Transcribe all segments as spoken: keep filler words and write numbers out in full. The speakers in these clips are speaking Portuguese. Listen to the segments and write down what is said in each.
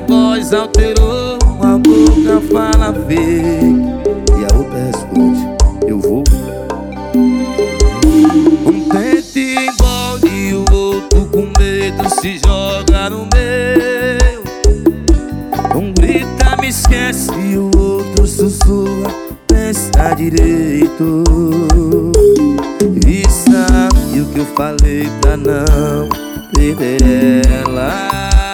voz alterou, uma boca fala fake e a outra responde: eu vou. Um tenta ir embora e o outro com medo se joga no meu. Um grita me esquece e o outro sussurra: pensa direito. E sabe o que eu falei pra não perder ela?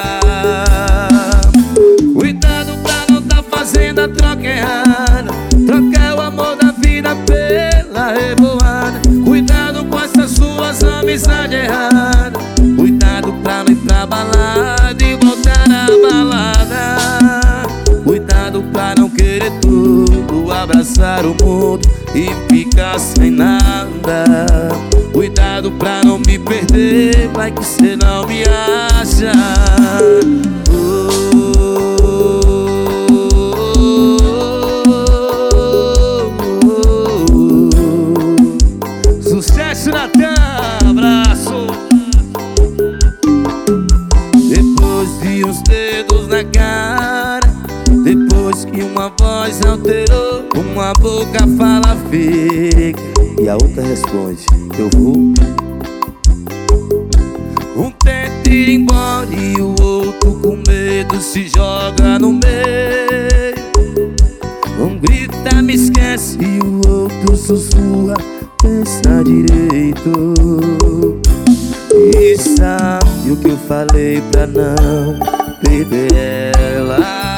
Cuidado pra não tá fazendo a troca errada, trocar o amor da vida pela revoada. Cuidado com essas suas amizades erradas. Cuidado pra não ir pra balada e voltar na balada. Cuidado pra não querer tudo, abraçar o mundo e ficar sem nada. Cuidado pra não me perder, vai que cê não me acha. Oh, oh, oh, oh. Sucesso, Natan, abraço. Depois de uns dedos na cara, depois que uma voz alterou, uma boca fala fake e a outra responde: eu vou. Um tenta ir embora e o outro com medo se joga no meio. Um grita me esquece e o outro sussurra: pensa direito. E sabe o que eu falei pra não perder ela?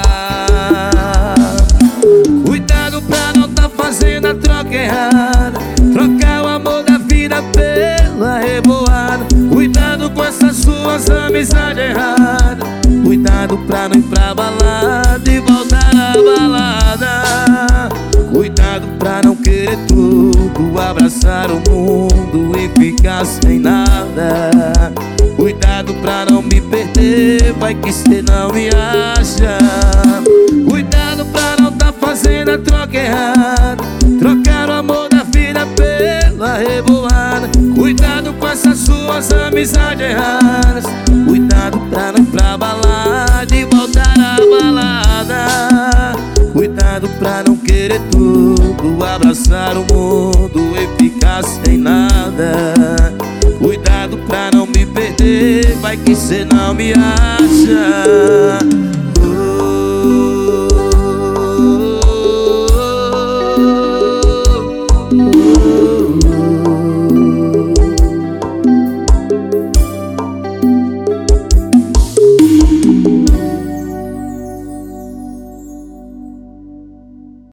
Cuidado pra não tá fazendo a troca errada, trocar o amor da vida pela revoada. Cuidado com essas suas amizades erradas. Cuidado pra não ir pra balada e voltar na balada. Cuidado pra não querer tudo, abraçar o mundo e ficar sem nada. Cuidado pra não me perder, vai que cê não me acha. Cuidado pra não tá fazendo a troca errada, trocar o amor da vida pela revoada. Cuidado com essas suas amizades erradas. Cuidado pra não ir pra balada e voltar na balada. Cuidado pra não querer tudo, abraçar o mundo e ficar sem nada. Cuidado pra não me perder, vai que cê não me acha.